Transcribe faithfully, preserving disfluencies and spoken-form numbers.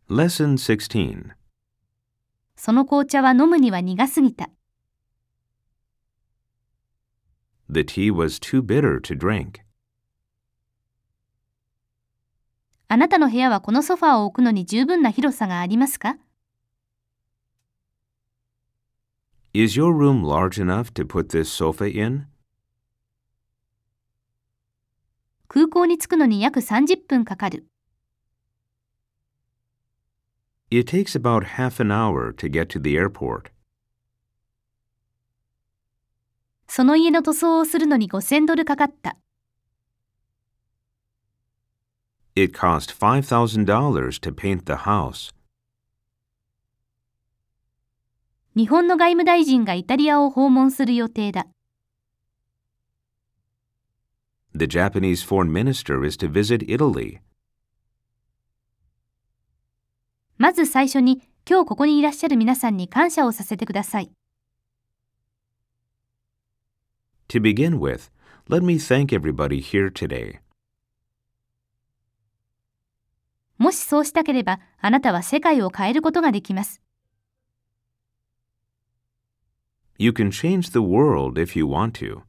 Lesson sixteen. その紅茶は飲むには苦すぎた。 The tea was too bitter to drink. あなたの部屋はこのソファーを置くのに十分な広さがありますか？ Is your room large enough to put this sofa in? 空港に着くのに約さんじゅっぷんかかる。 It takes about half an hour to get to the airport. その家の塗装をするのにごせんドルかかった。 It cost five thousand dollars to paint the house. 日本の外務大臣がイタリアを訪問する予定だ。 The Japanese foreign minister is to visit Italy. まず最初に今日ここにいらっしゃる皆さんに感謝をさせてください。 To begin with, let me thank everybody here today. もしそうしたければ、あなたは世界を変えることができます。 You can change the world if you want to.